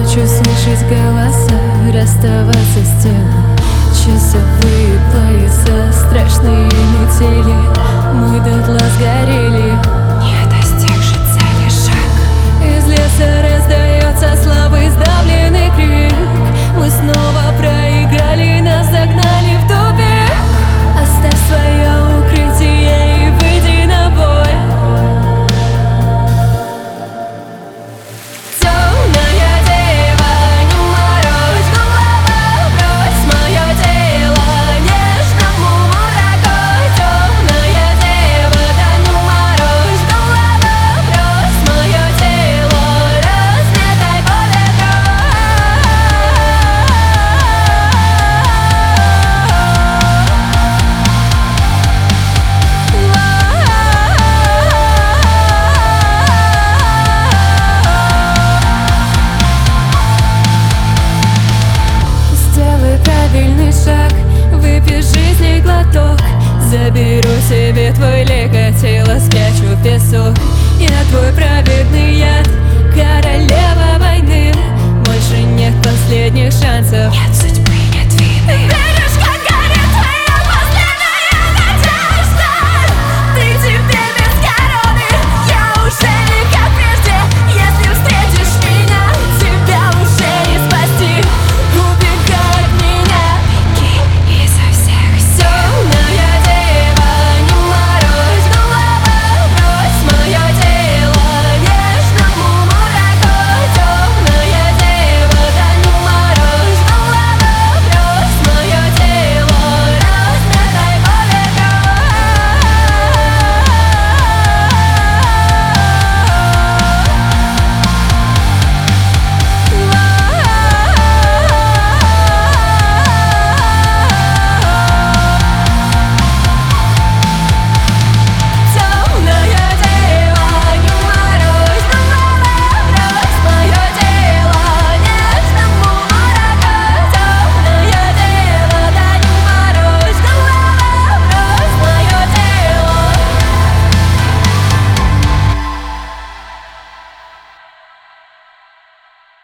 Хочу слышать голоса, расставаться с тем. Часовые пояса, страшные метели, мы дотла сгорели. Не достигший цели шаг. Из леса раздается слабый сдавленный крик. Мы снова проиграли, нас загнали в тупик. Оставь свое укрытие и выйди на бой. Выпей жизни глоток, заберу себе твой лего, тело спрячу в песок. Я твой